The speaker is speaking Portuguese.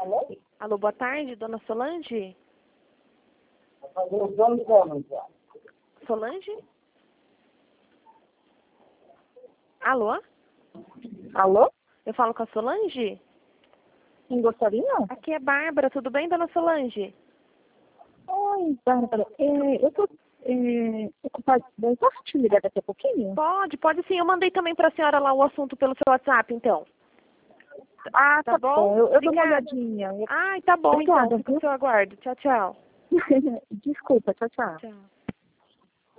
Alô, boa tarde, dona Solange? Solange? Alô? Alô? Eu falo com a Solange? Quem gostaria? Aqui é Bárbara, tudo bem, dona Solange? Oi, Bárbara. Eu tô ocupada. Posso te ligar daqui a pouquinho? Pode sim. Eu mandei também para a senhora lá o assunto pelo seu WhatsApp, então. Ah, tá bom. Eu dou uma Obrigada. olhadinha. Ai, tá bom, Obrigada, então. Fica no seu aguardo. Tchau, tchau. Desculpa, tchau, tchau. Tchau.